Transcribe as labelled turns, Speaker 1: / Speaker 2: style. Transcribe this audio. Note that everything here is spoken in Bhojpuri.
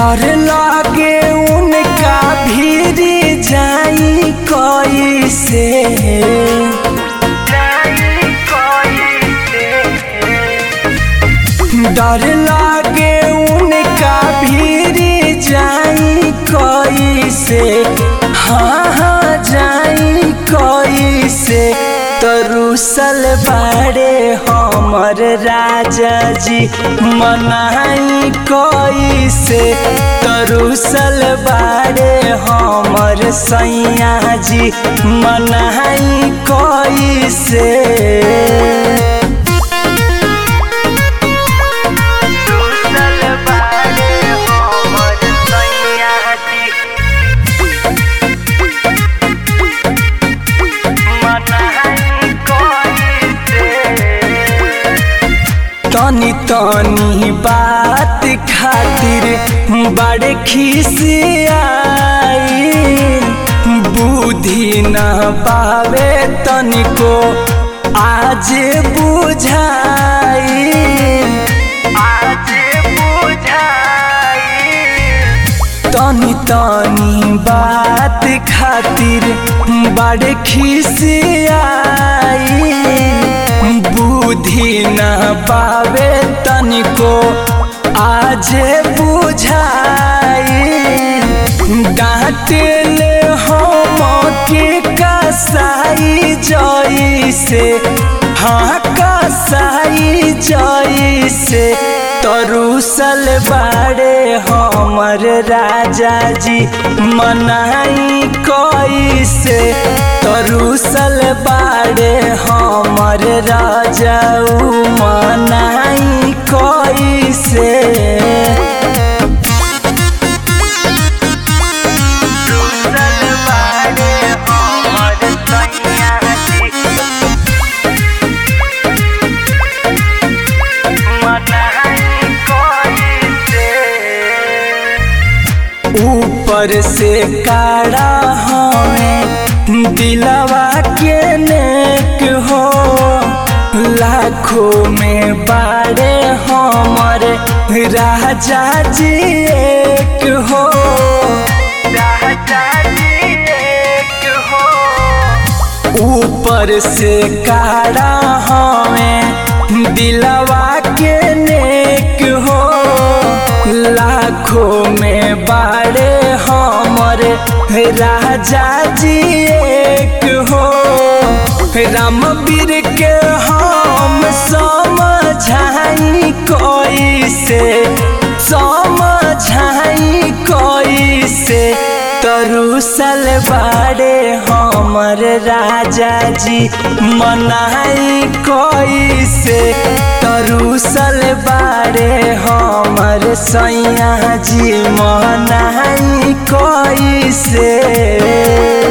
Speaker 1: डर लागे उनका भीड़ जाई कैसे, डर लागे उनका भीड़ जाई कैसे, हाँ हाँ जाई कैसे। तरुसल बाड़े हमर राजा जी मनाई कैसे, तरुसल बाड़े हमर सैया जी मनाई कैसे। तनी तनी बात खातिर बड़े खिसियाई, बुद्धि न पावे तनिको आज बुझाई, तनी तनी बात खातिर बड़े खिसियाई, बुद्धि न पावे तनिको आज बुझाई। डांटेले हम के कसाई जैसे, हाँ कसाई जैसे। तरुसल बाड़े हमर राजा जी मनाई कैसे, तरुसल बाड़े हमर राजा मनाई कैसे। ऊपर से काड़ा हमें दिलवा के नेक हो, लाखों में बाड़े हमर राजा जी एक हो, ऊपर से काड़ा हमें दिलवा के नेक हो, लाखों में बाड़े हमर राजा जी एक हो। रामवीर के हम समझाई कैसे, समझाई कैसे। तरुसल बाड़े हमर राजा जी मनाई कैसे, तरुसल बाड़े हमर सैया जी मनाई कैसे।